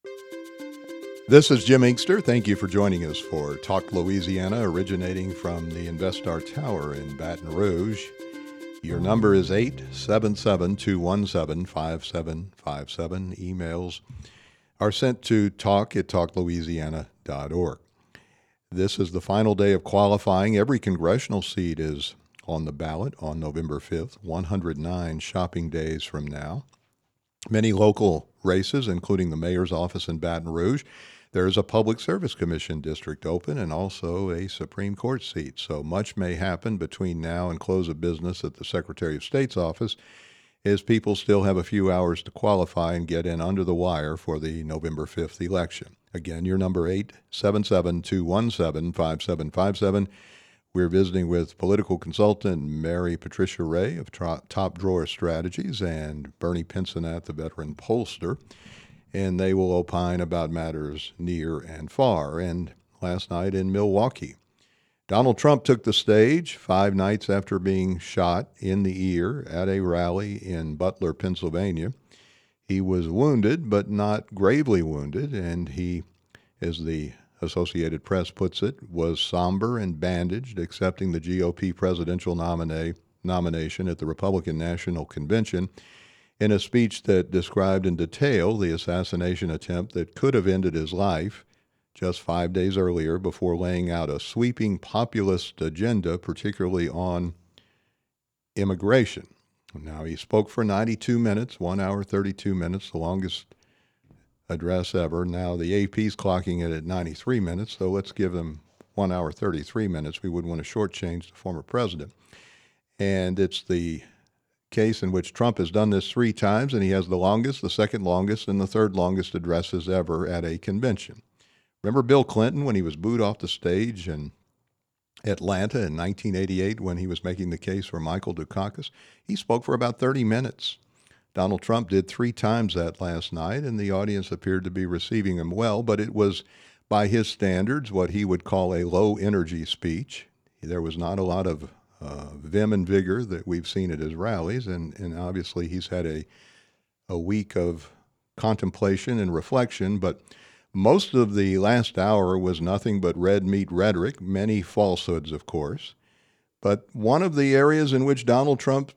This is Jim Inkster. Thank you for joining us for Talk Louisiana, originating from the Investar Tower in Baton Rouge. Your number is 877-217-5757. Emails are sent to talk@talklouisiana.org. This is the final day of qualifying. Every congressional seat is on the ballot on November 5th, 109 shopping days from now. Many local races, including the mayor's office in Baton Rouge. There's a Public Service Commission district open and also a Supreme Court seat. So much may happen between now and close of business at the Secretary of State's office, as people still have a few hours to qualify and get in under the wire for the November 5th election. Again, your number 877-217-5757. We're visiting with political consultant Mary Patricia Ray of Top Drawer Strategies and Bernie Pincinat, the veteran pollster, and they will opine about matters near and far. And last night in Milwaukee, Donald Trump took the stage 5 nights after being shot in the ear at a rally in Butler, Pennsylvania. He was wounded, but not gravely wounded, and he, as the Associated Press puts it, was somber and bandaged, accepting the GOP presidential nomination at the Republican National Convention in a speech that described in detail the assassination attempt that could have ended his life just 5 days earlier, before laying out a sweeping populist agenda, particularly on immigration. Now, he spoke for 92 minutes, 1 hour, 32 minutes, the longest address ever. Now, the AP's clocking it at 93 minutes, so let's give them 1 hour, 33 minutes. We wouldn't want to shortchange the former president. And it's the case in which Trump has done this 3 times, and he has the longest, the second longest, and the third longest addresses ever at a convention. Remember Bill Clinton when he was booed off the stage in Atlanta in 1988 when he was making the case for Michael Dukakis? He spoke for about 30 minutes. Donald Trump did 3 times that last night, and the audience appeared to be receiving him well, but it was, by his standards, what he would call a low-energy speech. There was not a lot of vim and vigor that we've seen at his rallies, and obviously he's had a week of contemplation and reflection, but most of the last hour was nothing but red meat rhetoric, many falsehoods, of course. But one of the areas in which Donald Trump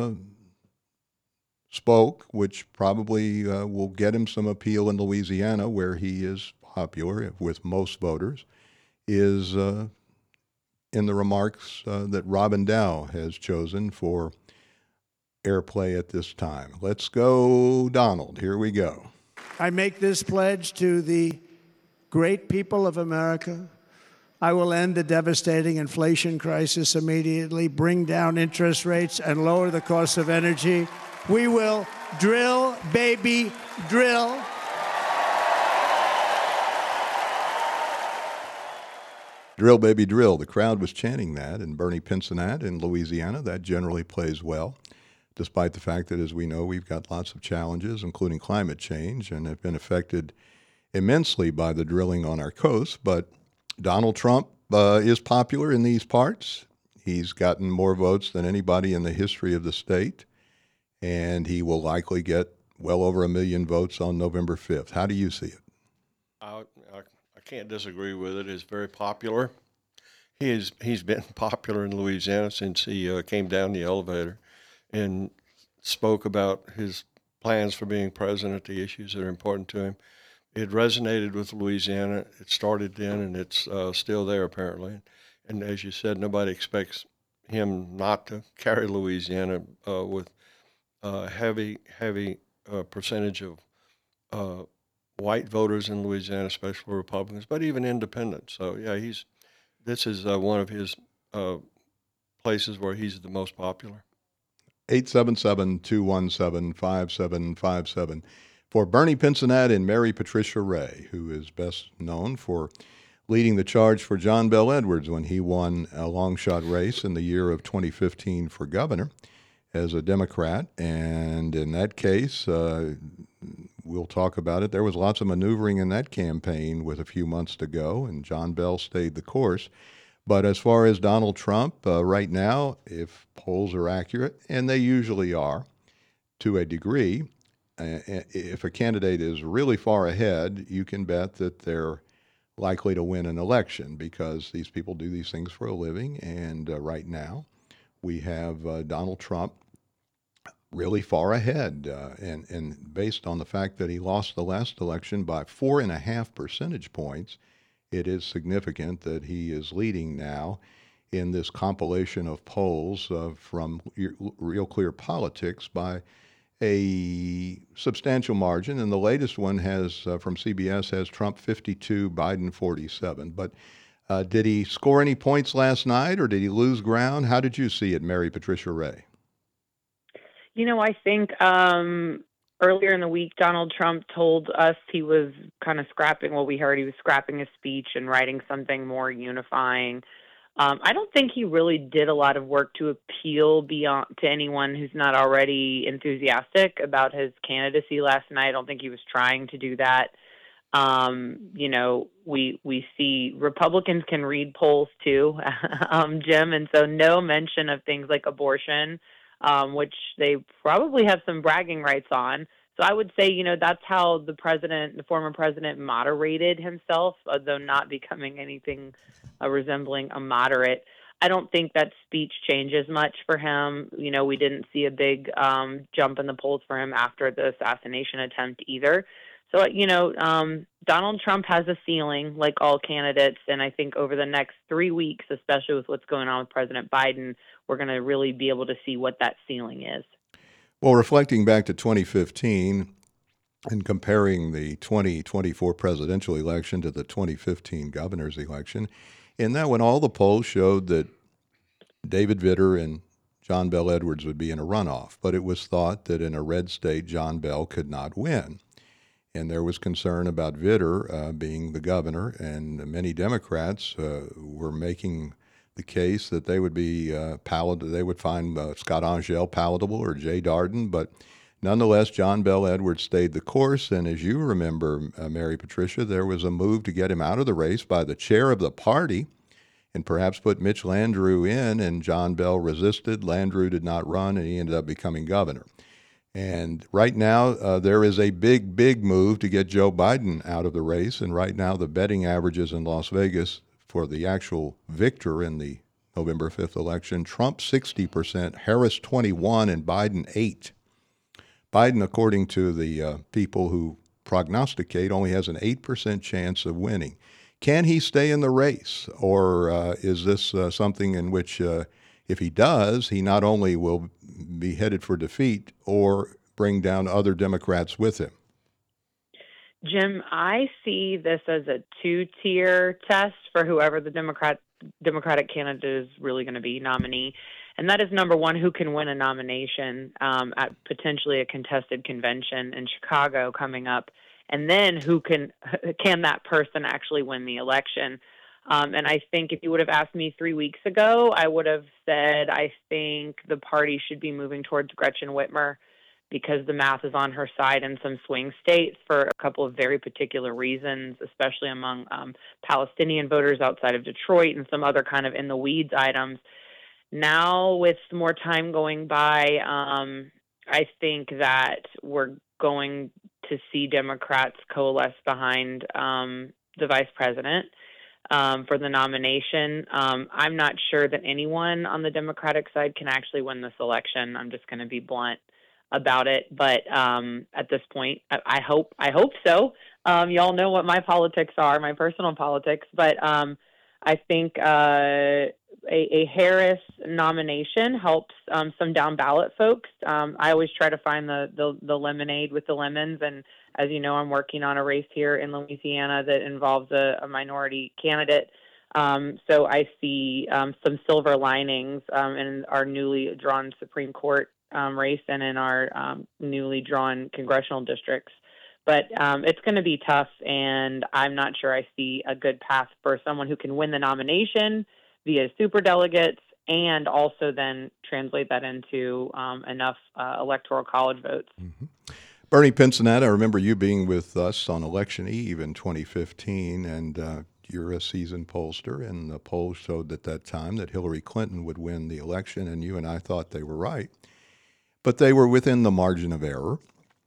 spoke, which probably will get him some appeal in Louisiana, where he is popular with most voters, is in the remarks that Robin Dow has chosen for airplay at this time. Let's go, Donald. Here we go. I make this pledge to the great people of America. I will end the devastating inflation crisis immediately, bring down interest rates, and lower the cost of energy. We will drill, baby, drill. Drill, baby, drill. The crowd was chanting that, and Bernie Pincinat in Louisiana, that generally plays well, despite the fact that, as we know, we've got lots of challenges, including climate change, and have been affected immensely by the drilling on our coast. But Donald Trump is popular in these parts. He's gotten more votes than anybody in the history of the state, and he will likely get well over 1 million votes on November 5th. How do you see it? I can't disagree with it. It's very popular. He's been popular in Louisiana since he came down the elevator and spoke about his plans for being president, the issues that are important to him. It resonated with Louisiana. It started then, and it's still there apparently. And as you said, nobody expects him not to carry Louisiana with heavy percentage of white voters in Louisiana, especially Republicans, but even independents. So yeah, this is one of his places where he's the most popular. 877-217-5757 for Bernie Pincinat and Mary Patricia Ray, who is best known for leading the charge for John Bel Edwards when he won a long shot race in the year of 2015 for governor as a Democrat. And in that case, we'll talk about it. There was lots of maneuvering in that campaign with a few months to go, and John Bel stayed the course. But as far as Donald Trump, right now, if polls are accurate, and they usually are to a degree, if a candidate is really far ahead, you can bet that they're likely to win an election because these people do these things for a living. And right now, we have Donald Trump really far ahead, and based on the fact that he lost the last election by 4.5 percentage points, it is significant that he is leading now in this compilation of polls from Real Clear Politics by a substantial margin. And the latest one has from CBS has Trump 52, Biden 47. But did he score any points last night, or did he lose ground? How did you see it, Mary Patricia Ray? I think earlier in the week, Donald Trump told us he was kind of scrapping what we heard. He was scrapping his speech and writing something more unifying. I don't think he really did a lot of work to appeal to anyone who's not already enthusiastic about his candidacy last night. I don't think he was trying to do that. We see Republicans can read polls too, Jim, and so no mention of things like abortion, which they probably have some bragging rights on. So I would say, that's how the former president moderated himself, though not becoming anything resembling a moderate. I don't think that speech changes much for him. We didn't see a big jump in the polls for him after the assassination attempt either. So, Donald Trump has a ceiling like all candidates. And I think over the next 3 weeks, especially with what's going on with President Biden, we're going to really be able to see what that ceiling is. Well, reflecting back to 2015 and comparing the 2024 presidential election to the 2015 governor's election, in that one, all the polls showed that David Vitter and John Bel Edwards would be in a runoff, but it was thought that in a red state, John Bel could not win. And there was concern about Vitter being the governor, and many Democrats were making the case that they would be they would find Scott Angel palatable or Jay Darden, but nonetheless, John Bel Edwards stayed the course. And as you remember, Mary Patricia, there was a move to get him out of the race by the chair of the party and perhaps put Mitch Landrieu in, and John Bel resisted. Landrieu did not run, and he ended up becoming governor. And right now, there is a big move to get Joe Biden out of the race. And right now, the betting averages in Las Vegas for the actual victor in the November 5th election, Trump 60%, Harris 21%, and Biden 8%. Biden, according to the people who prognosticate, only has an 8% chance of winning. Can he stay in the race, or is this something in which, if he does, he not only will be headed for defeat or bring down other Democrats with him? Jim, I see this as a two-tier test for whoever the Democratic candidate is really going to be nominee. And that is, number one, who can win a nomination at potentially a contested convention in Chicago coming up. And then who can that person actually win the election? And I think if you would have asked me 3 weeks ago, I would have said I think the party should be moving towards Gretchen Whitmer because the math is on her side in some swing states for a couple of very particular reasons, especially among Palestinian voters outside of Detroit and some other kind of in the weeds items. Now, with more time going by, I think that we're going to see Democrats coalesce behind the vice president for the nomination. I'm not sure that anyone on the Democratic side can actually win this election. I'm just going to be blunt about it. But at this point, I hope so. Y'all know what my politics are, my personal politics. But I think a Harris nomination helps some down ballot folks. I always try to find the lemonade with the lemons. And as you know, I'm working on a race here in Louisiana that involves a minority candidate. So I see some silver linings in our newly drawn Supreme Court race and in our newly drawn congressional districts. But it's going to be tough, and I'm not sure I see a good path for someone who can win the nomination via superdelegates and also then translate that into enough electoral college votes. Mm-hmm. Bernie Pinsonette, I remember you being with us on election eve in 2015, and you're a seasoned pollster, and the polls showed at that time that Hillary Clinton would win the election, and you and I thought they were right. But they were within the margin of error.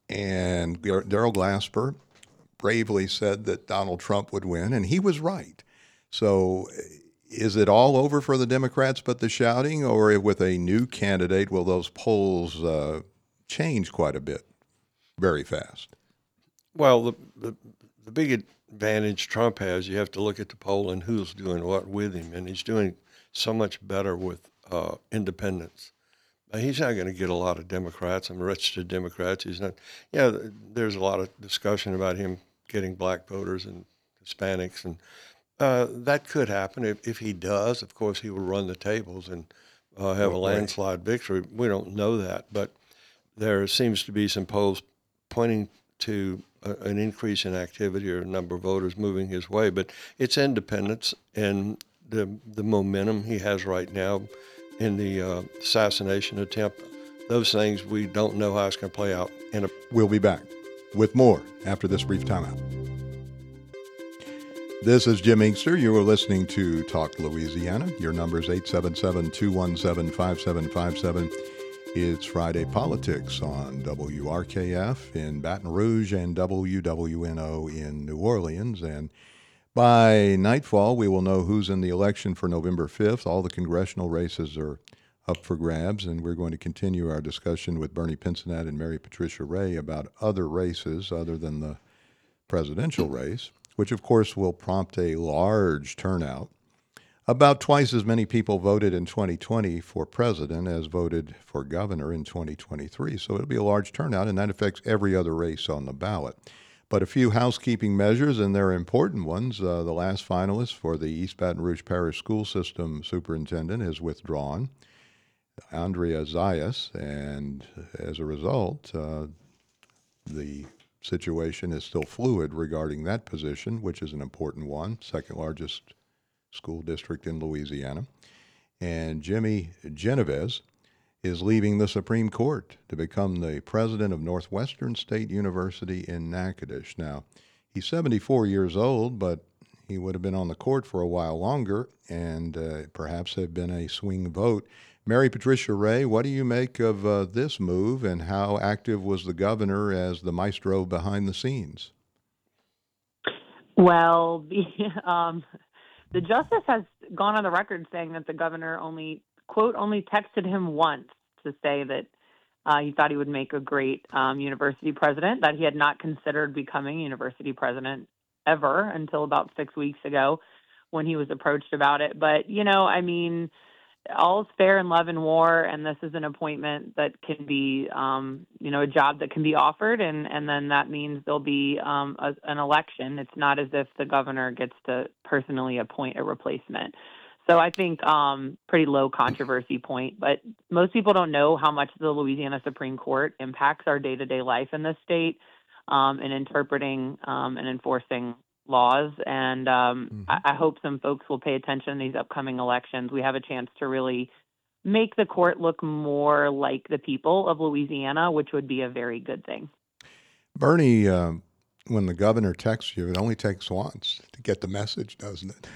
And Daryl Glasper bravely said that Donald Trump would win, and he was right. So is it all over for the Democrats but the shouting, or with a new candidate, will those polls change quite a bit very fast? Well, the big advantage Trump has, you have to look at the poll and who's doing what with him, and he's doing so much better with independents. He's not going to get a lot of Democrats. I'm registered Democrats. He's not. Yeah, there's a lot of discussion about him getting black voters and Hispanics, and that could happen. If he does, of course, he will run the tables and have a landslide victory. We don't know that, but there seems to be some polls pointing to an increase in activity or a number of voters moving his way. But it's independents and the momentum he has right now in the assassination attempt. Those things, we don't know how it's going to play out. We'll be back with more after this brief timeout. This is Jim Inkster. You are listening to Talk Louisiana. Your number is 877-217-5757. It's Friday Politics on WRKF in Baton Rouge and WWNO in New Orleans. And by nightfall, we will know who's in the election for November 5th. All the congressional races are up for grabs, and we're going to continue our discussion with Bernie Pincenat and Mary Patricia Ray about other races other than the presidential race, which of course will prompt a large turnout. About twice as many people voted in 2020 for president as voted for governor in 2023. So it'll be a large turnout, and that affects every other race on the ballot. But a few housekeeping measures, and they're important ones. The last finalist for the East Baton Rouge Parish School System Superintendent is withdrawn, Andrea Zayas, and as a result, the situation is still fluid regarding that position, which is an important one, second largest school district in Louisiana. And Jimmy Genovese is leaving the Supreme Court to become the president of Northwestern State University in Natchitoches. Now, he's 74 years old, but he would have been on the court for a while longer, and perhaps have been a swing vote. Mary Patricia Ray, what do you make of this move, and how active was the governor as the maestro behind the scenes? Well, the justice has gone on the record saying that the governor only texted him once to say that he thought he would make a great university president, that he had not considered becoming university president ever until about 6 weeks ago when he was approached about it. But, all's fair in love and war, and this is an appointment that can be, a job that can be offered, and then that means there'll be an election. It's not as if the governor gets to personally appoint a replacement. So I think pretty low controversy point, but most people don't know how much the Louisiana Supreme Court impacts our day-to-day life in this state in interpreting and enforcing laws. And I hope some folks will pay attention in these upcoming elections. We have a chance to really make the court look more like the people of Louisiana, which would be a very good thing. Bernie, when the governor texts you, it only takes once to get the message, doesn't it?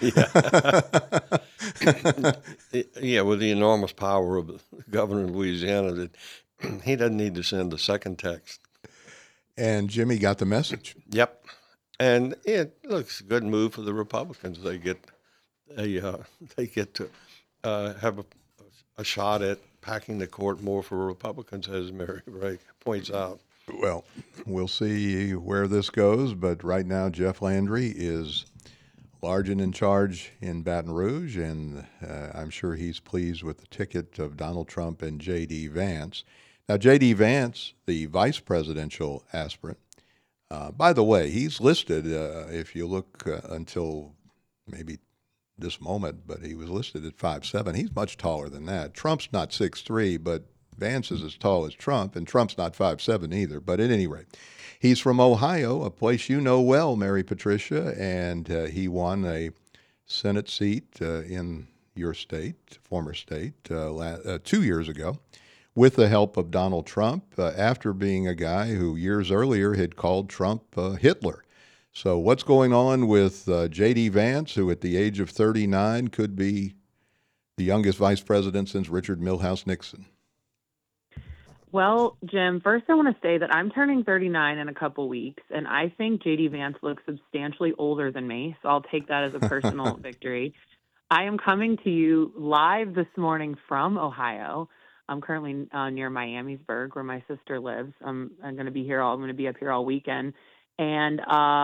Yeah. Yeah, with the enormous power of the governor of Louisiana, that he doesn't need to send a second text. And Jimmy got the message. Yep. And it looks a good move for the Republicans. They get to have a shot at packing the court more for Republicans, as Mary Ray points out. Well, we'll see where this goes, but right now Jeff Landry is large and in charge in Baton Rouge, and I'm sure he's pleased with the ticket of Donald Trump and J.D. Vance. Now, J.D. Vance, the vice presidential aspirant, by the way, he's listed, if you look until maybe this moment, but he was listed at 5'7". He's much taller than that. Trump's not 6'3", but Vance is as tall as Trump, and Trump's not 5'7" either. But at any rate, he's from Ohio, a place you know well, Mary Patricia, and he won a Senate seat in your state, former state, 2 years ago, with the help of Donald Trump, after being a guy who years earlier had called Trump Hitler. So what's going on with J.D. Vance, who at the age of 39 could be the youngest vice president since Richard Milhous Nixon? Well, Jim, first I want to say that I'm turning 39 in a couple weeks, and I think JD Vance looks substantially older than me, so I'll take that as a personal victory. I am coming to you live this morning from Ohio. I'm currently near Miamisburg, where my sister lives. I'm going to be here. I'm going to be up here all weekend, and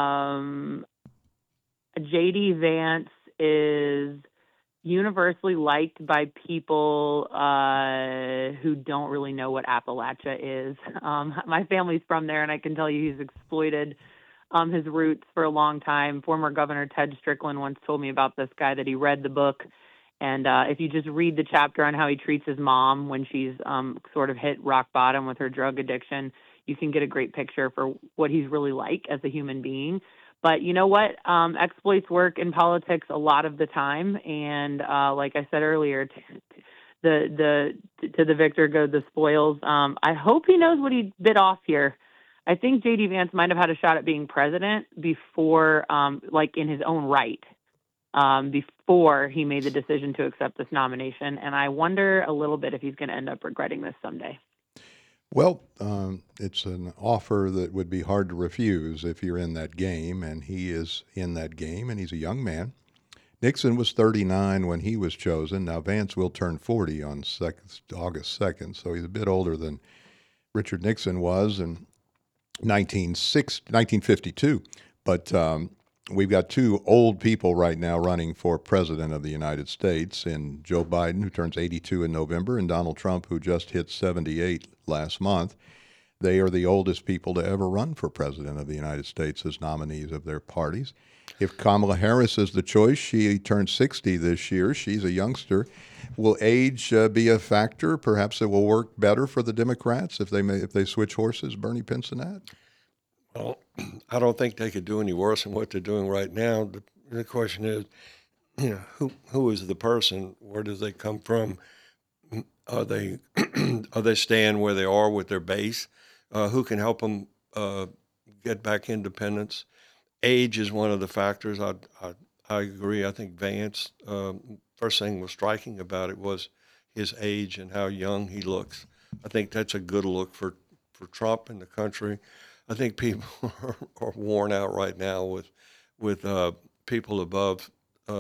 JD Vance is universally liked by people who don't really know what Appalachia is. My family's from there, and I can tell you he's exploited his roots for a long time. Former Governor Ted Strickland once told me about this guy that he read the book. And if you just read the chapter on how he treats his mom when she's sort of hit rock bottom with her drug addiction, you can get a great picture for what he's really like as a human being. But you know what? Exploits work in politics a lot of the time. And like I said earlier, to the victor go the spoils. I hope he knows what he bit off here. I think J.D. Vance might have had a shot at being president before, like in his own right, before he made the decision to accept this nomination. And I wonder a little bit if he's going to end up regretting this someday. Well, it's an offer that would be hard to refuse if you're in that game, and he is in that game, and he's a young man. Nixon was 39 when he was chosen. Now, Vance will turn 40 on August 2nd, so he's a bit older than Richard Nixon was in 1952. But we've got two old people right now running for president of the United States, in Joe Biden, who turns 82 in November, and Donald Trump, who just hit 78 last month. They are the oldest people to ever run for president of the United States as nominees of their parties. If Kamala Harris is the choice, she turned 60 this year. She's a youngster. Will age be a factor? Perhaps it will work better for the Democrats if they switch horses, Bernie Pincinat? Well, I don't think they could do any worse than what they're doing right now. The question is, who is the person? Where do they come from? Are they staying where they are with their base? Who can help them get back independence? Age is one of the factors. I agree. I think Vance, first thing was striking about it was his age and how young he looks. I think that's a good look for Trump and the country. I think people are worn out right now with people above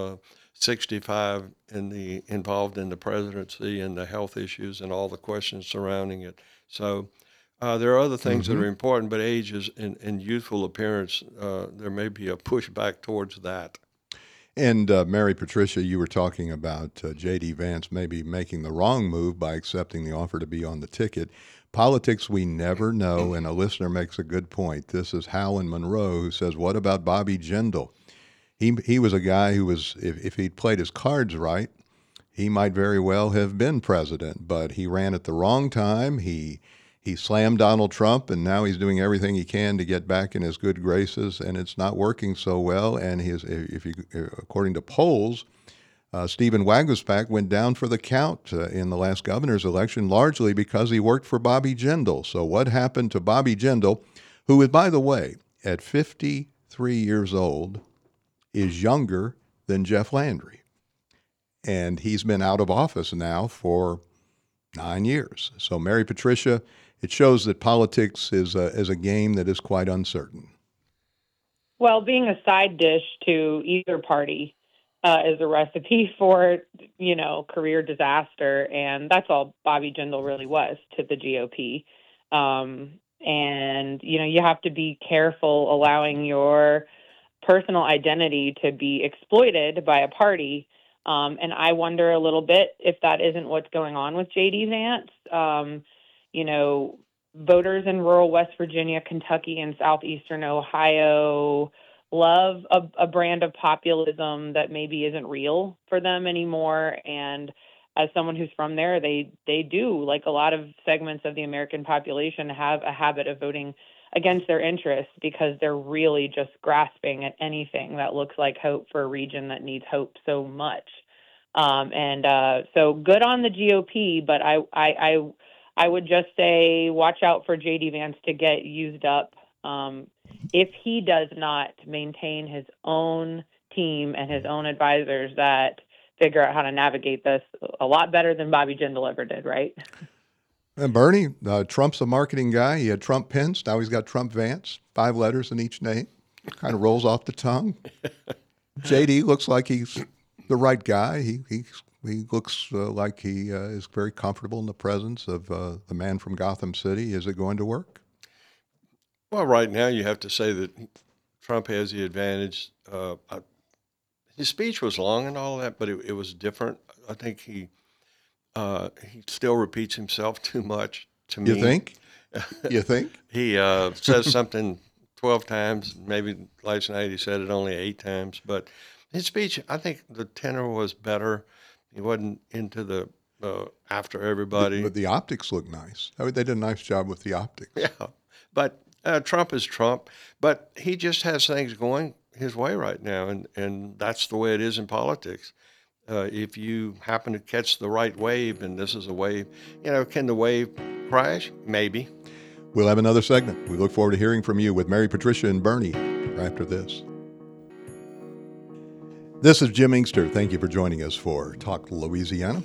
65 involved in the presidency and the health issues and all the questions surrounding it. So there are other things that are important, but age is and youthful appearance, there may be a pushback towards that. And Mary Patricia, you were talking about J.D. Vance maybe making the wrong move by accepting the offer to be on the ticket. Politics, we never know, and a listener makes a good point. This is Hal in Monroe, who says, what about Bobby Jindal? He was a guy who was, if he'd played his cards right, he might very well have been president, but he ran at the wrong time. He slammed Donald Trump, and now he's doing everything he can to get back in his good graces, and it's not working so well. And according to polls, Stephen Waguspack went down for the count in the last governor's election, largely because he worked for Bobby Jindal. So what happened to Bobby Jindal, who is, by the way, at 53 years old, is younger than Jeff Landry? And he's been out of office now for 9 years. So, Mary Patricia, it shows that politics is a game that is quite uncertain. Well, being a side dish to either party is a recipe for, career disaster. And that's all Bobby Jindal really was to the GOP. And, you have to be careful allowing your personal identity to be exploited by a party. And I wonder a little bit if that isn't what's going on with J.D. Vance. Voters in rural West Virginia, Kentucky, and southeastern Ohio love a brand of populism that maybe isn't real for them anymore. And as someone who's from there, they do, like a lot of segments of the American population, have a habit of voting against their interests because they're really just grasping at anything that looks like hope for a region that needs hope so much. So good on the GOP, but I would just say watch out for J.D. Vance to get used up if he does not maintain his own team and his own advisors that figure out how to navigate this a lot better than Bobby Jindal ever did, right? And Bernie, Trump's a marketing guy. He had Trump Pence. Now he's got Trump Vance. 5 letters in each name. Kind of rolls off the tongue. JD looks like he's the right guy. He looks like he is very comfortable in the presence of the man from Gotham City. Is it going to work? Well, right now you have to say that Trump has the advantage. His speech was long and all that, but it was different. I think he still repeats himself too much to me. You think? You think? He says something 12 times. Maybe last night he said it only 8 times. But his speech, I think the tenor was better. He wasn't into the after everybody. But the optics look nice. I mean, they did a nice job with the optics. Yeah, but Trump is Trump. But he just has things going his way right now, and that's the way it is in politics. If you happen to catch the right wave, and this is a wave, can the wave crash? Maybe. We'll have another segment. We look forward to hearing from you with Mary Patricia and Bernie after this. This is Jim Inkster. Thank you for joining us for Talk Louisiana.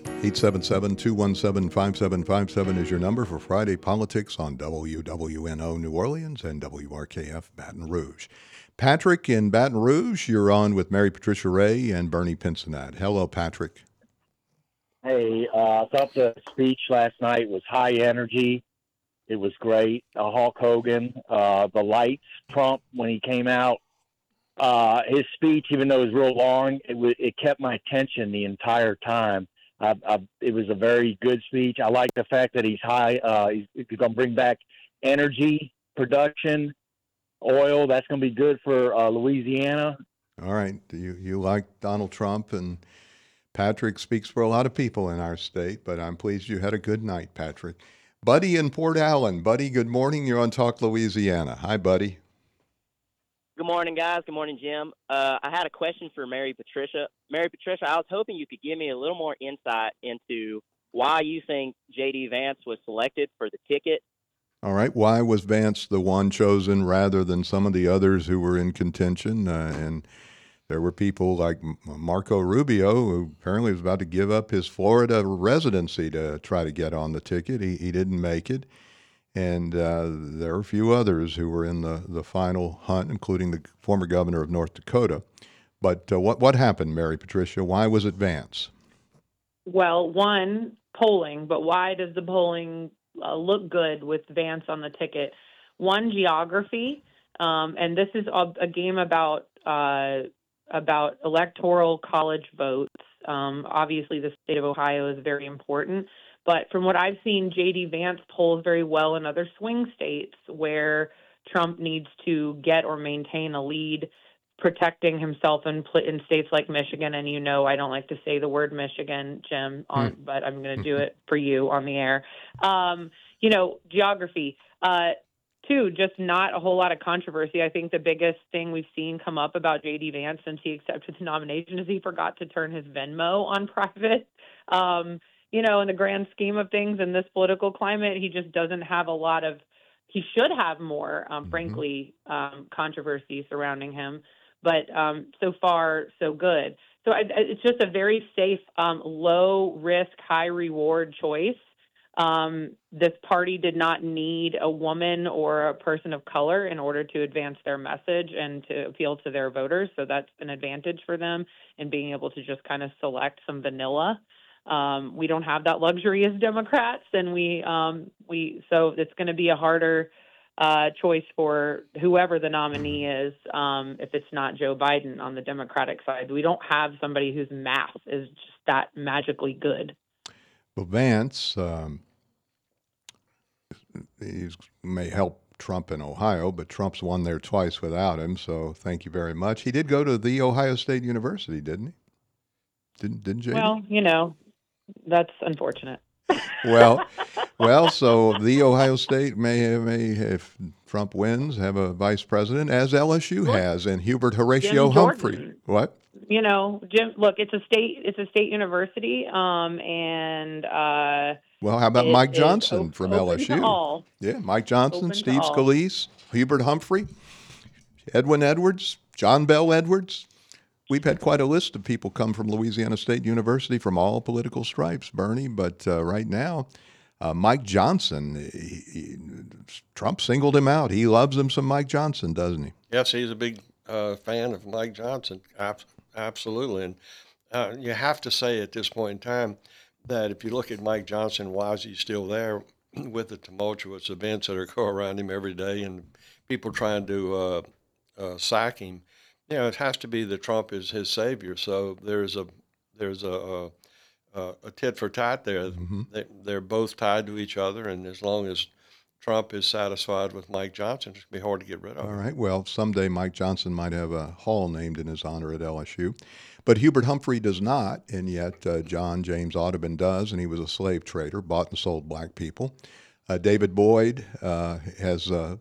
877-217-5757 is your number for Friday Politics on WWNO New Orleans and WRKF Baton Rouge. Patrick in Baton Rouge, you're on with Mary Patricia Ray and Bernie Pincinat. Hello, Patrick. Hey, I thought the speech last night was high energy. It was great. Hulk Hogan, the lights, Trump, when he came out, his speech, even though it was real long, it kept my attention the entire time. It was a very good speech. I like the fact that he's high. He's going to bring back energy production, oil. That's going to be good for Louisiana. All right. You like Donald Trump, and Patrick speaks for a lot of people in our state, but I'm pleased you had a good night, Patrick. Buddy in Port Allen. Buddy, good morning. You're on Talk Louisiana. Hi, Buddy. Good morning, guys. Good morning, Jim. I had a question for Mary Patricia. Mary Patricia, I was hoping you could give me a little more insight into why you think J.D. Vance was selected for the ticket. All right. Why was Vance the one chosen rather than some of the others who were in contention? And there were people like Marco Rubio, who apparently was about to give up his Florida residency to try to get on the ticket. He didn't make it. And there are a few others who were in the final hunt, including the former governor of North Dakota. But what happened, Mary Patricia? Why was it Vance? Well, one, polling, but why does the polling look good with Vance on the ticket? One, geography, and this is a game about electoral college votes. Obviously, the state of Ohio is very important. But from what I've seen, J.D. Vance polls very well in other swing states where Trump needs to get or maintain a lead, protecting himself in states like Michigan. And I don't like to say the word Michigan, Jim, but I'm going to do it for you on the air. Geography. Two, just not a whole lot of controversy. I think the biggest thing we've seen come up about J.D. Vance since he accepted the nomination is he forgot to turn his Venmo on private. In the grand scheme of things in this political climate, he just doesn't have he should have more, frankly, controversy surrounding him. But so far, so good. So it's just a very safe, low risk, high reward choice. This party did not need a woman or a person of color in order to advance their message and to appeal to their voters. So that's an advantage for them in being able to just kind of select some vanilla. We don't have that luxury as Democrats, and so it's going to be a harder choice for whoever the nominee is. If it's not Joe Biden on the Democratic side, we don't have somebody whose math is just that magically good. Well, Vance, he may help Trump in Ohio, but Trump's won there twice without him. So thank you very much. He did go to the Ohio State University, didn't he? Didn't Jay? Well, that's unfortunate. Well, so the Ohio State may, if Trump wins, have a vice president, as LSU has, and Hubert Horatio Humphrey. What? Jim, look, it's a state university, and well, how about Mike Johnson from LSU? Yeah, Mike Johnson, Steve Scalise, Hubert Humphrey, Edwin Edwards, John Bell Edwards. We've had quite a list of people come from Louisiana State University from all political stripes, Bernie. But right now, Mike Johnson, Trump singled him out. He loves him some Mike Johnson, doesn't he? Yes, he's a big fan of Mike Johnson. Absolutely. And you have to say at this point in time that if you look at Mike Johnson, why is he still there with the tumultuous events that occur around him every day and people trying to sack him? You know, it has to be that Trump is his savior. So there's a tit for tat there. Mm-hmm. They're both tied to each other, and as long as Trump is satisfied with Mike Johnson, it's going to be hard to get rid of him. All right. Well, someday Mike Johnson might have a hall named in his honor at LSU. But Hubert Humphrey does not, and yet John James Audubon does, and he was a slave trader, bought and sold black people. David Boyd has the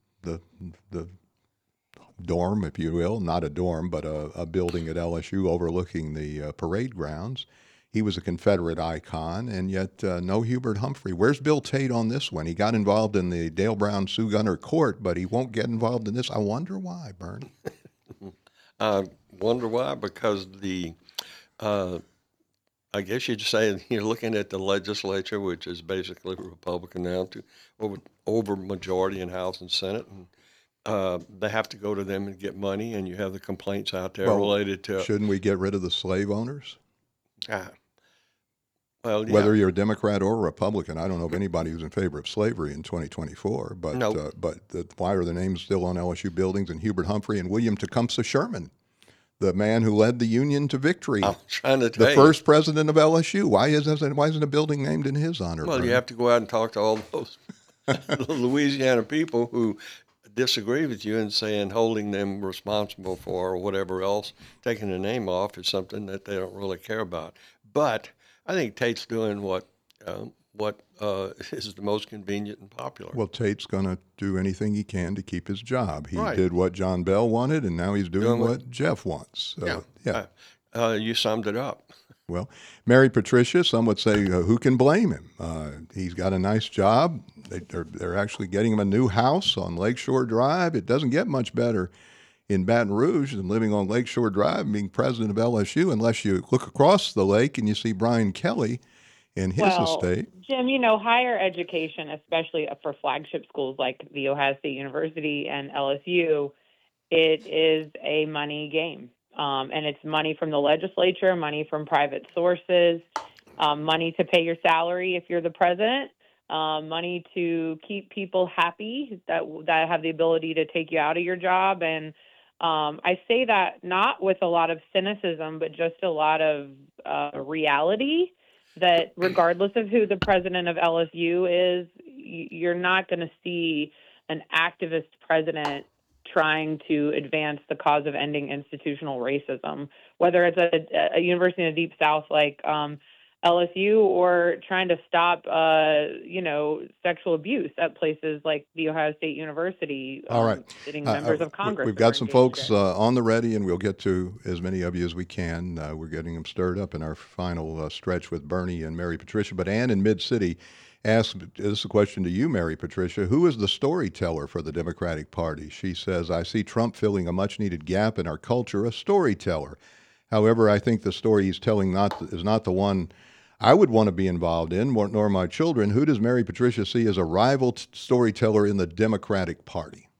dorm, if you will, not a dorm, but a building at LSU overlooking the parade grounds. He was a Confederate icon, and yet no Hubert Humphrey. Where's Bill Tate on this one? He got involved in the Dale Brown Sue Gunner court, but he won't get involved in this. I wonder why, Bernie. Wonder why? Because I guess you'd say you're looking at the legislature, which is basically Republican now, to over majority in House and Senate, and they have to go to them and get money, and you have the complaints out there related to. Shouldn't we get rid of the slave owners? Well, yeah. Whether you're a Democrat or a Republican, I don't know of anybody who's in favor of slavery in 2024. But Nope. Why are their names still on LSU buildings? And Hubert Humphrey and William Tecumseh Sherman, the man who led the Union to victory, I'm trying to tell the you. first president of LSU. Why isn't a building named in his honor? Well, Bernie? you have to go out and talk to all those Louisiana people who disagree with you and saying holding them responsible for whatever else, taking the name off is something that they don't really care about. But I think Tate's doing what is the most convenient and popular. Well, Tate's going to do anything he can to keep his job. He Right. did what John Bell wanted, and now he's doing what Jeff wants. Yeah. You summed it up. Well, Mary Patricia, some would say, who can blame him? He's got a nice job. They're actually getting him a new house on Lakeshore Drive. It doesn't get much better in Baton Rouge than living on Lakeshore Drive and being president of LSU, unless you look across the lake and you see Brian Kelly in his estate. Jim, higher education, especially for flagship schools like The Ohio State University and LSU, it is a money game. And it's money from the legislature, money from private sources, money to pay your salary if you're the president, money to keep people happy that have the ability to take you out of your job. And I say that not with a lot of cynicism, but just a lot of reality that regardless of who the president of LSU is, you're not going to see an activist president trying to advance the cause of ending institutional racism, whether it's a university in the Deep South like LSU or trying to stop, sexual abuse at places like The Ohio State University. All right. Sitting members of Congress. We've got some folks on the ready, and we'll get to as many of you as we can. We're getting them stirred up in our final stretch with Bernie and Mary Patricia. But Ann in Mid-City asked, this is a question to you, Mary Patricia, who is the storyteller for the Democratic Party? She says, I see Trump filling a much-needed gap in our culture, a storyteller. However, I think the story he's telling is not the one I would want to be involved in, nor my children. Who does Mary Patricia see as a rival storyteller in the Democratic Party?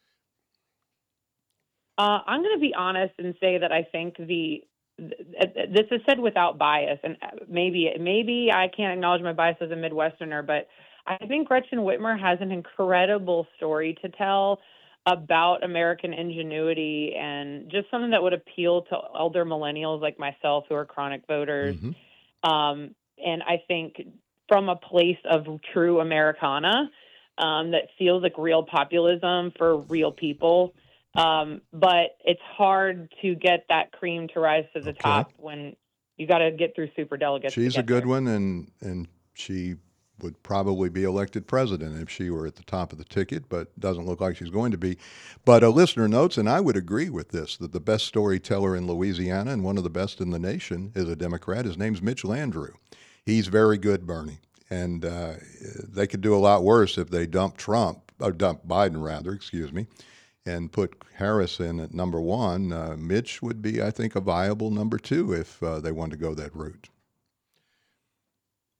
I'm going to be honest and say that I think this is said without bias, and maybe I can't acknowledge my bias as a Midwesterner, but I think Gretchen Whitmer has an incredible story to tell about American ingenuity and just something that would appeal to elder millennials like myself who are chronic voters. Mm-hmm. And I think from a place of true Americana that feels like real populism for real people. But it's hard to get that cream to rise to the top when you got to get through superdelegates. She's a good one, and she would probably be elected president if she were at the top of the ticket, but doesn't look like she's going to be. But a listener notes, and I would agree with this, that the best storyteller in Louisiana and one of the best in the nation is a Democrat. His name's Mitch Landrieu. He's very good, Bernie. And they could do a lot worse if they dump Biden rather, and put Harris in at number one. Mitch would be, I think, a viable number two if they wanted to go that route.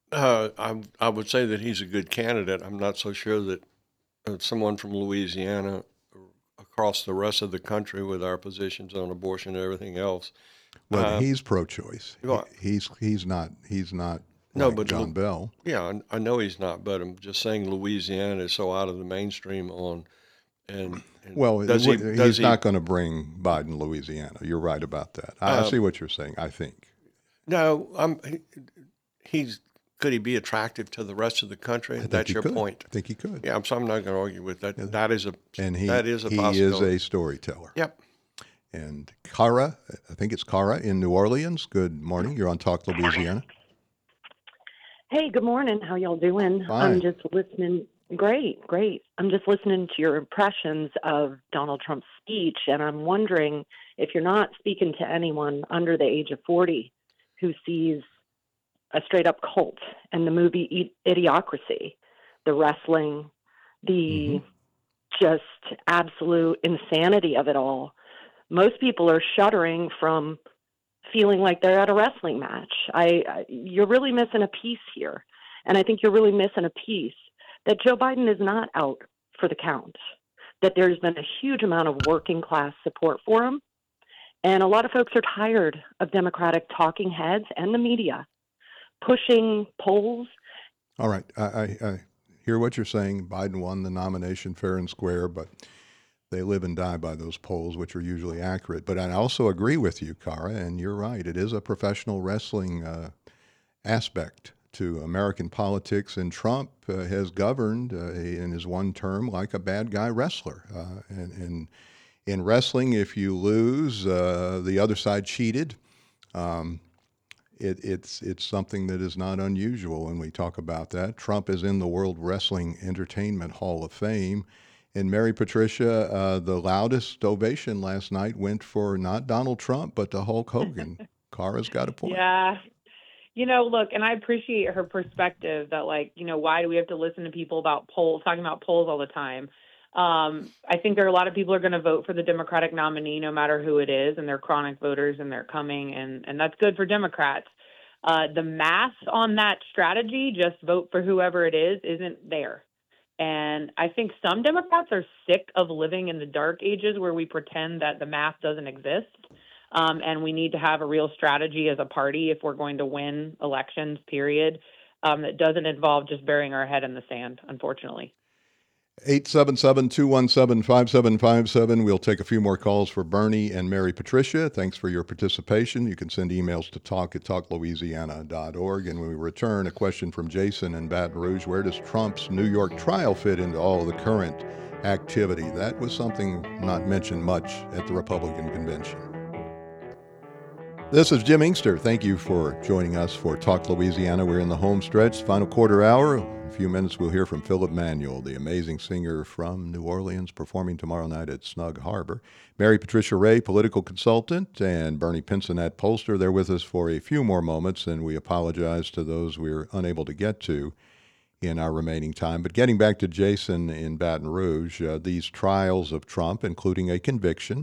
I would say that he's a good candidate. I'm not so sure that someone from Louisiana across the rest of the country with our positions on abortion and everything else. Well, he's pro-choice. Well, He's not no, like but John Bell. yeah, I know he's not, but I'm just saying Louisiana is so out of the mainstream on, and Well, does he's he? not going to bring Biden Louisiana. You're right about that. I see what you're saying. I think. No, he's could he be attractive to the rest of the country? I think That's he your could. point. I think he could. Yeah, so I'm not going to argue with that. That is a And he is a he is possibility. a storyteller. Yep. And Cara, I think it's Cara in New Orleans. Good morning. You're on Talk Louisiana. Hey, good morning. How y'all doing? Fine. I'm just listening. Great, great. I'm just listening to your impressions of Donald Trump's speech, and I'm wondering if you're not speaking to anyone under the age of 40 who sees a straight up cult and the movie Idiocracy, the wrestling, the just absolute insanity of it all. Most people are shuddering from feeling like they're at a wrestling match. You're really missing a piece here. And I think you're really missing a piece that Joe Biden is not out for the count, that there's been a huge amount of working class support for him. And a lot of folks are tired of Democratic talking heads and the media pushing polls. All right. I hear what you're saying. Biden won the nomination fair and square, but they live and die by those polls, which are usually accurate. But I also agree with you, Cara, and you're right. It is a professional wrestling aspect to American politics, and Trump has governed in his one term like a bad guy wrestler. And in wrestling, if you lose, the other side cheated. It's something that is not unusual when we talk about that. Trump is in the World Wrestling Entertainment Hall of Fame. And Mary Patricia, the loudest ovation last night went for not Donald Trump, but to Hulk Hogan. Cara's got a point. Yeah. Look, and I appreciate her perspective that, why do we have to listen to people about polls, talking about polls all the time? I think there are a lot of people who are going to vote for the Democratic nominee, no matter who it is, and they're chronic voters and they're coming, and that's good for Democrats. The math on that strategy, just vote for whoever it is, isn't there. And I think some Democrats are sick of living in the dark ages where we pretend that the math doesn't exist. And we need to have a real strategy as a party if we're going to win elections, period, that doesn't involve just burying our head in the sand, unfortunately. 877-217-5757. We'll take a few more calls for Bernie and Mary Patricia. Thanks for your participation. You can send emails to talk@talklouisiana.org. And when we return, a question from Jason in Baton Rouge. Where does Trump's New York trial fit into all of the current activity? That was something not mentioned much at the Republican convention. This is Jim Inkster. Thank you for joining us for Talk Louisiana. We're in the home stretch, final quarter hour. In a few minutes, we'll hear from Philip Manuel, the amazing singer from New Orleans, performing tomorrow night at Snug Harbor. Mary Patricia Ray, political consultant, and Bernie Pincinat, pollster. They're with us for a few more moments, and we apologize to those we're unable to get to in our remaining time. But getting back to Jason in Baton Rouge, these trials of Trump, including a conviction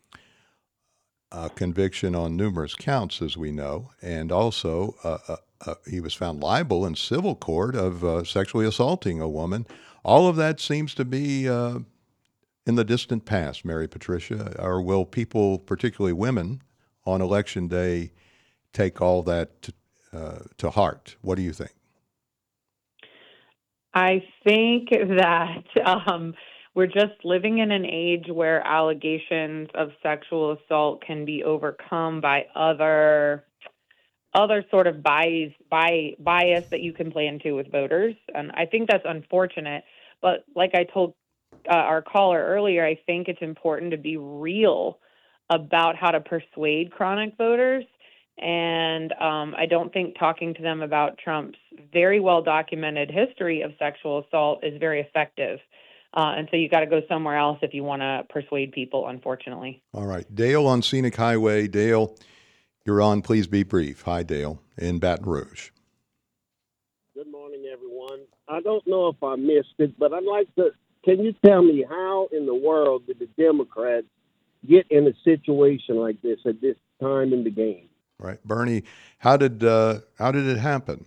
on numerous counts, as we know, and also he was found liable in civil court of sexually assaulting a woman. All of that seems to be in the distant past, Mary Patricia. Or will people, particularly women, on Election Day take all that to heart? What do you think? I think that we're just living in an age where allegations of sexual assault can be overcome by other sort of bias that you can play into with voters. And I think that's unfortunate. But like I told our caller earlier, I think it's important to be real about how to persuade chronic voters. And I don't think talking to them about Trump's very well-documented history of sexual assault is very effective. And so you got to go somewhere else if you want to persuade people, unfortunately. All right. Dale on Scenic Highway. Dale, you're on. Please be brief. Hi, Dale, in Baton Rouge. Good morning, everyone. I don't know if I missed it, but I'd like to, can you tell me how in the world did the Democrats get in a situation like this at this time in the game? Right. Bernie, how did it happen?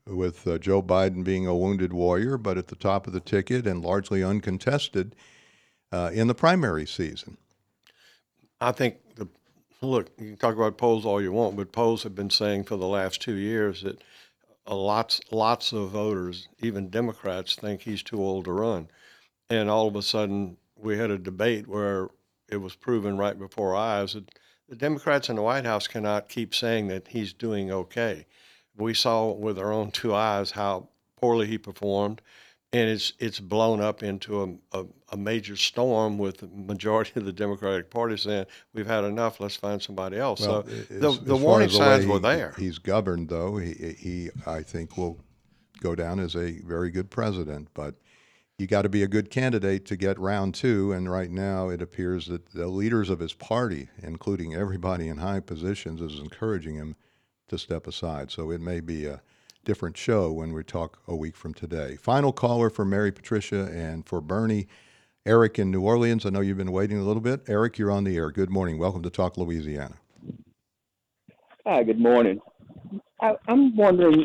with Joe Biden being a wounded warrior, but at the top of the ticket and largely uncontested in the primary season. I think look, you can talk about polls all you want, but polls have been saying for the last 2 years that lots of voters, even Democrats, think he's too old to run. And all of a sudden, we had a debate where it was proven right before our eyes that the Democrats in the White House cannot keep saying that he's doing okay. We saw with our own two eyes how poorly he performed, and it's blown up into a major storm with the majority of the Democratic Party saying we've had enough. Let's find somebody else. Well, so the warning signs were there. He's governed, though. He I think will go down as a very good president, but you got to be a good candidate to get round two. And right now, it appears that the leaders of his party, including everybody in high positions, is encouraging him to step aside. So it may be a different show when we talk a week from today. Final caller for Mary Patricia and for Bernie. Eric in New Orleans. I know you've been waiting a little bit. Eric, you're on the air. Good morning. Welcome to Talk Louisiana. Hi, good morning. I'm wondering,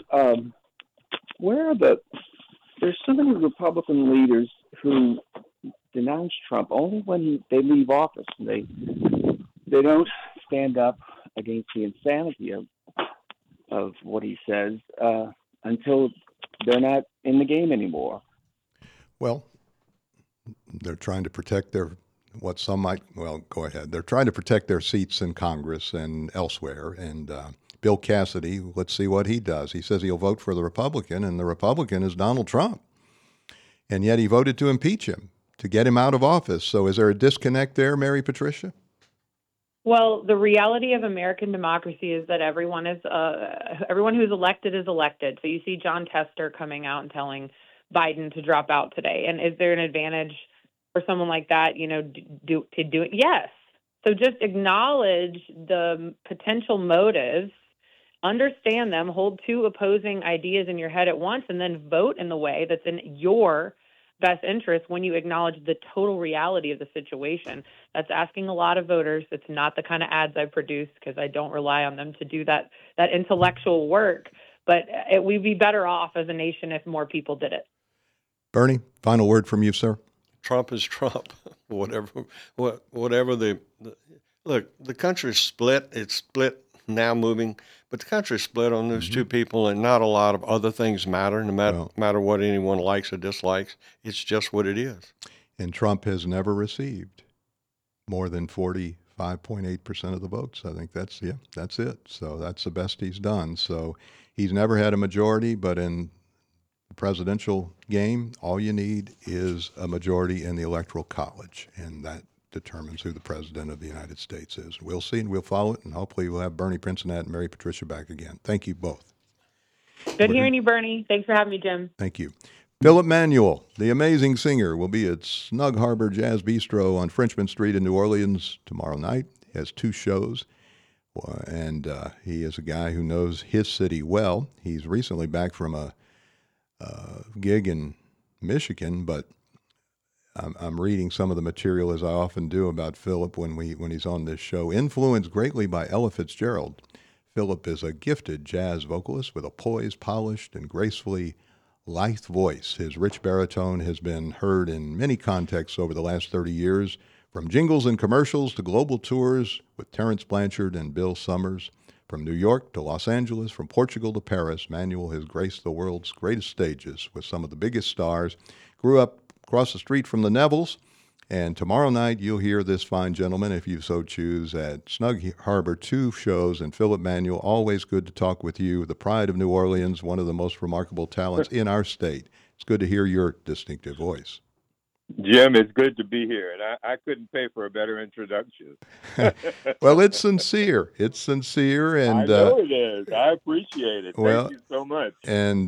there's so many Republican leaders who denounce Trump only when they leave office. They don't stand up against the insanity of what he says until they're not in the game anymore. Well, they're trying to protect They're trying to protect their seats in Congress and elsewhere. And Bill Cassidy, let's see what he does. He says he'll vote for the Republican, and the Republican is Donald Trump. And yet he voted to impeach him, to get him out of office. So is there a disconnect there, Mary Patricia? Well, the reality of American democracy is that everyone who's elected is elected. So you see John Tester coming out and telling Biden to drop out today. And is there an advantage for someone like that, to do it? Yes. So just acknowledge the potential motives, understand them, hold two opposing ideas in your head at once, and then vote in the way that's in your best interest when you acknowledge the total reality of the situation. That's asking a lot of voters. It's not the kind of ads I produce because I don't rely on them to do that intellectual work. But we'd be better off as a nation if more people did it. Bernie, final word from you, sir. Trump is Trump. Whatever the country's split. It's split now moving, but the country's split on those two people, and not a lot of other things matter, no matter what anyone likes or dislikes. It's just what it is. And Trump has never received more than 45.8% of the votes. I think that's it. So that's the best he's done. So he's never had a majority, but in the presidential game, all you need is a majority in the Electoral College, and that determines who the president of the United States is. We'll see, and we'll follow it, and hopefully we'll have Bernie Pincenat and Mary Patricia back again. Thank you both. Good hearing you, Bernie. Thanks for having me, Jim. Thank you. Philip Manuel, the amazing singer, will be at Snug Harbor Jazz Bistro on Frenchman Street in New Orleans tomorrow night. He has 2 shows, and he is a guy who knows his city well. He's recently back from a gig in Michigan, but I'm reading some of the material, as I often do, about Philip when he's on this show. Influenced greatly by Ella Fitzgerald, Philip is a gifted jazz vocalist with a poised, polished, and gracefully lithe voice. His rich baritone has been heard in many contexts over the last 30 years, from jingles and commercials to global tours with Terrence Blanchard and Bill Summers. From New York to Los Angeles, from Portugal to Paris, Manuel has graced the world's greatest stages with some of the biggest stars. Grew up across the street from the Nevilles, and tomorrow night you'll hear this fine gentleman, if you so choose, at Snug Harbor. 2 shows, and Philip Manuel, always good to talk with you, the pride of New Orleans, one of the most remarkable talents in our state. It's good to hear your distinctive voice. Jim, it's good to be here, and I couldn't pay for a better introduction. Well, it's sincere. It's sincere, and I know it is. I appreciate it. Thank you so much. And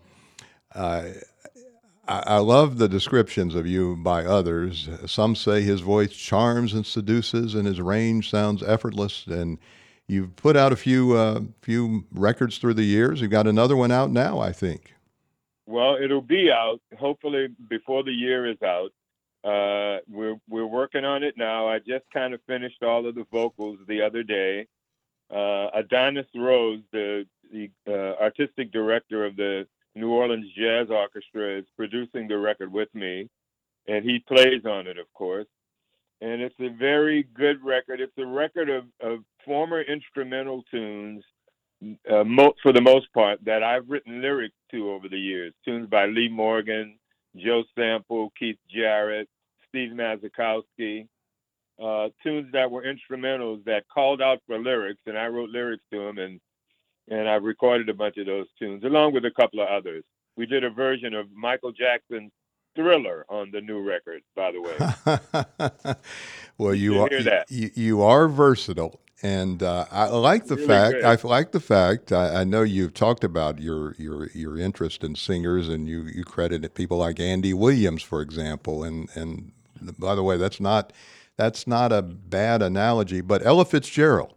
I love the descriptions of you by others. Some say his voice charms and seduces, and his range sounds effortless. And you've put out a few records through the years. You've got another one out now, I think. Well, it'll be out hopefully before the year is out. We're working on it now. I just kind of finished all of the vocals the other day. Adonis Rose, the the artistic director of the New Orleans Jazz Orchestra, is producing the record with me, and he plays on it, of course. And it's a very good record. It's a record of former instrumental tunes, for the most part, that I've written lyrics to over the years. Tunes by Lee Morgan, Joe Sample, Keith Jarrett, Steve Mazikowski. Tunes that were instrumentals that called out for lyrics, and I wrote lyrics to them, and I've recorded a bunch of those tunes, along with a couple of others. We did a version of Michael Jackson's Thriller on the new record, by the way. Well, you are versatile, and I like the Really fact. good. I like the fact. I know you've talked about your interest in singers, and you credit people like Andy Williams, for example. And by the way, that's not a bad analogy. But Ella Fitzgerald.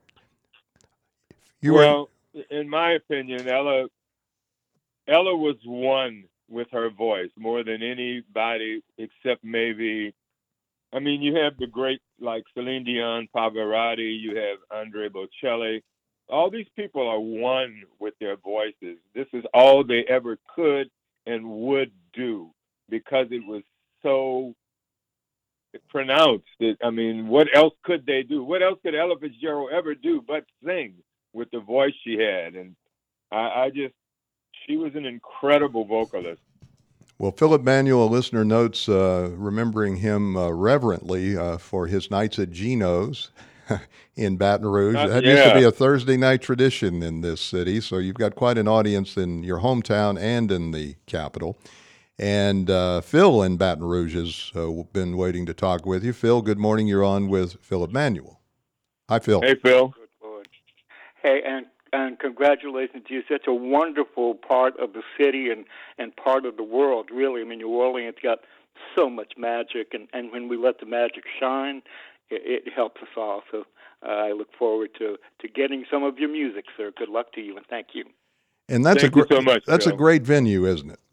Well, in my opinion, Ella was one with her voice more than anybody, except maybe, I mean, you have the great like Celine Dion, Pavarotti, you have Andre Bocelli. All these people are one with their voices. This is all they ever could and would do because it was so pronounced. I mean, what else could they do? What else could Ella Fitzgerald ever do but sing with the voice she had? And she was an incredible vocalist. Well, Philip Manuel, a listener notes, remembering him reverently for his nights at Gino's in Baton Rouge. That used to be a Thursday night tradition in this city, so you've got quite an audience in your hometown and in the capital. And Phil in Baton Rouge has been waiting to talk with you. Phil, good morning. You're on with Philip Manuel. Hi, Phil. Hey, Phil. Good Lord. Hey, and congratulations to you. Such a wonderful part of the city and part of the world, really. I mean, New Orleans got so much magic, and when we let the magic shine, it helps us all. So I look forward to getting some of your music, sir. Good luck to you, and thank you. And that's Thank you so much, that's Phil. a great venue, isn't it?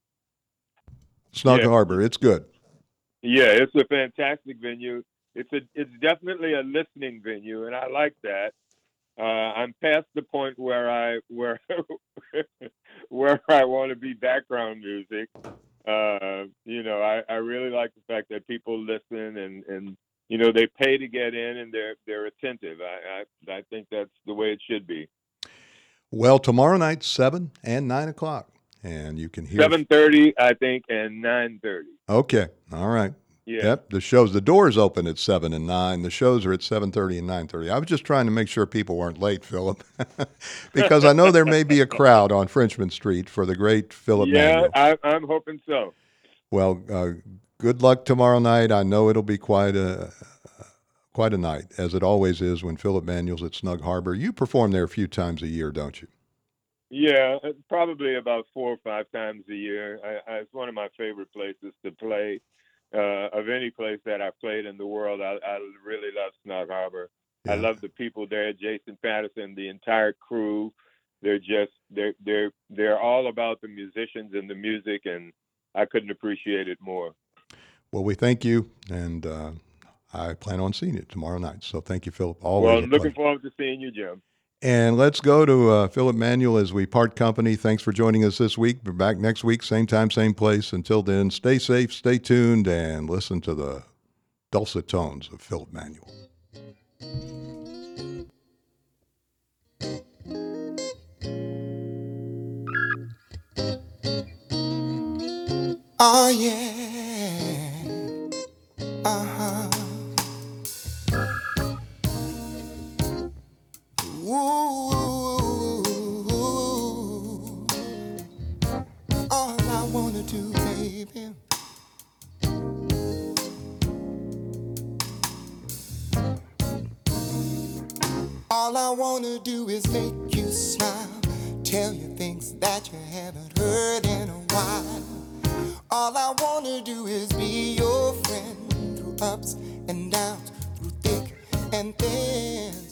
Snug Harbor. It's good. Yeah, it's a fantastic venue. It's definitely a listening venue, and I like that. I'm past the point where I want to be background music. I really like the fact that people listen and they pay to get in and they're attentive. I think that's the way it should be. Well, tomorrow night, 7 and 9 o'clock, and you can hear 7:30, I think, and 9:30. Okay, all right. Yeah. Yep, the doors open at 7 and 9. The shows are at 7:30 and 9:30. I was just trying to make sure people weren't late, Philip, because I know there may be a crowd on Frenchman Street for the great Philip Manuel. Yeah, I'm hoping so. Well, good luck tomorrow night. I know it'll be quite a night, as it always is when Philip Manuel's at Snug Harbor. You perform there a few times a year, don't you? Yeah, probably about 4 or 5 times a year. It's one of my favorite places to play. Of any place that I've played in the world, I really love Snug Harbor. Yeah. I love the people there, Jason Patterson, the entire crew. They're all about the musicians and the music, and I couldn't appreciate it more. Well, we thank you, and I plan on seeing you tomorrow night. So thank you, Philip. Looking forward to seeing you, Jim. And let's go to Philip Manuel as we part company. Thanks for joining us this week. We're back next week, same time, same place. Until then, stay safe, stay tuned, and listen to the dulcet tones of Philip Manuel. Oh, yeah. Uh-huh. Ooh, all I wanna do, baby, all I wanna do is make you smile, tell you things that you haven't heard in a while. All I wanna do is be your friend through ups and downs, through thick and thin.